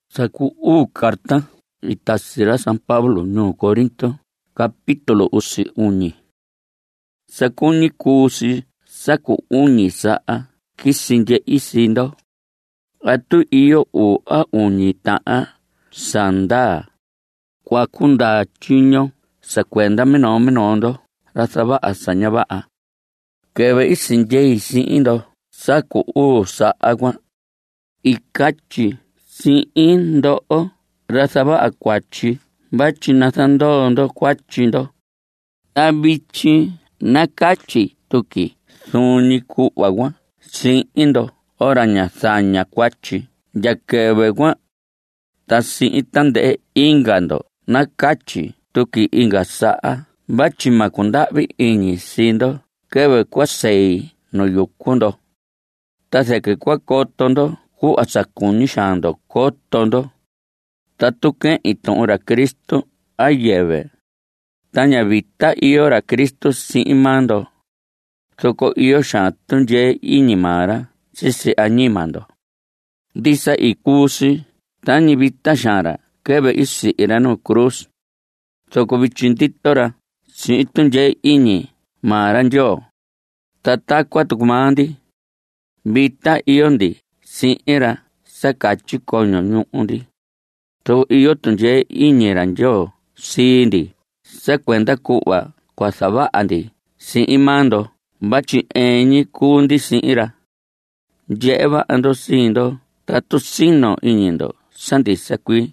Saku carta itasira San Pablo ñuu Corinto, capítulo 11. Sakuni kusi saku uni sa'a kisinye isindo. Atu iyo a uni ta'a sanda. Kwakunda chinyo sakwenda menondo rasaba asanya ba'a. Kebe isinye isindo saku sa'a kwa. Ikachi siindo rasaba akwachi bachi nasandondo kwachindo. Abichi nakachi tuki suni kuwawa siindo oranya sanya kwachi yakebe kwa tasi itande ingando nakachi tuki inga sa'a bachi makundabi iñi sindo kebe kwa sei no yukundo taseke kwa kotondo ku asakuni shando kotondo tatuke itonra Kristo ayebe tanya vita iora Kristo simando soko iyo shatunje inimara sisi animando disa ikusi tani vita shara kebe isi irano cruz soko vichintitora situnje ini maranjo tatakwa tukumandi vita iondi si era sakachi konyo nyundi to iyo tunje ini ranjo sindi sekwenda kuwa kwa saba andi si imando bachi enyi kundi si ira jeva ando sindo tatu sino inindo sandi sekwi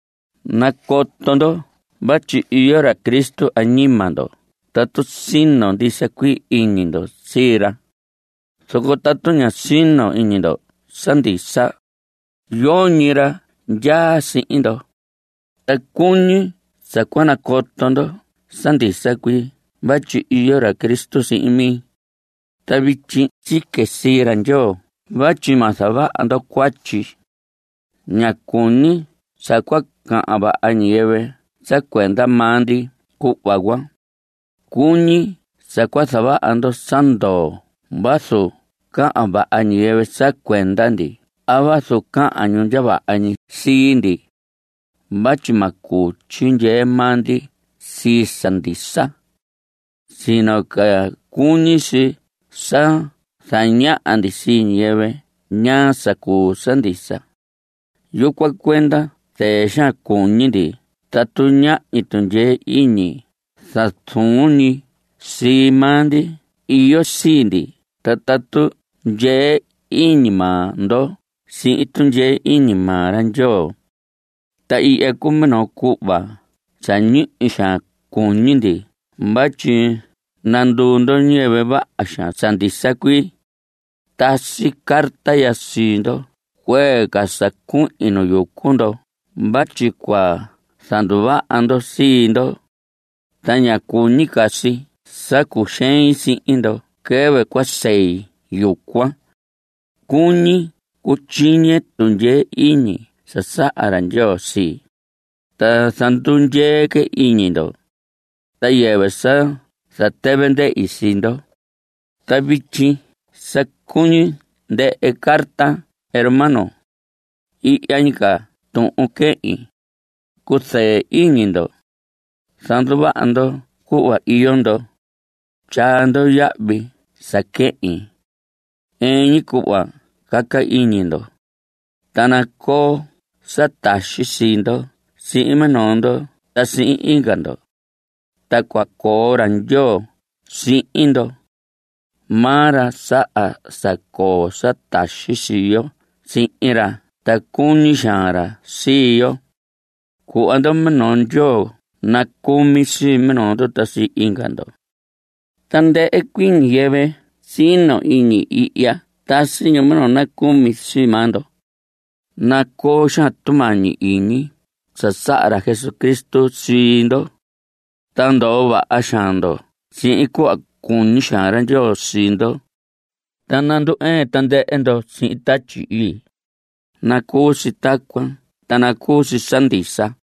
nakotondo bachi iora Kristo animando tatu sino di sekwi inindo sira soko tatu nya sino inindo sandi sa yonira ya si indo takuni sakwana kotondo sandi sakwi bachi iora Kristo si imi tabichi sike siranjo bachi masaba ando kwachi nyakuni sakwa kaaba anyebe sakwenda mandi kuwagwa kuni sakwa saba ando sando baso kaaba anyebe sakwenda ndi abaso ka anyunjaba anyi sindi bachi maku chinje mandi si sandisa sino ka kuni si sa sanya andi si nieve nya saku sandisa yukwa kwenda te sha kuni di tatunya itunje ini satuni si mandi iyo sindi tatatu je ini mando si itunje ini maranjo ta i ekumeno kuba sanyi isha kunyindi bachi nandundo nieve ba asha sandisakwi tasi karta ya sindo kwe kasaku ino yukundo bachi kwa sanduba ando sindo tanya kuni kasi saku shen si indo kebe kwa sei yukwa kuni kuchinye tunje ini sasa aranjo si ta santunje ke inindo ta yebe sa tebende isindo ta bichi sakuni de ekarta hermano i anika ton okei kuse inindo sanduba ando kuwa iyondo chando yabi sakei eni kuwa kaka inindo tanako satashi sindo si imanondo ta si ingando ta kwa koranjo si indo mara saa sako satashi siyo si ira ta kuni shara siyo ku ando menonjo na kumi si menondo ta si ingando tande equin yebe sino ini iya ta sinyo menona kumi si mando na kosha tumani ini sasara Jesucristo sindo tando va ashando si iko kuni shara jo sindo tanando tande endo si tachi na kusi takwa tanakusi sandisa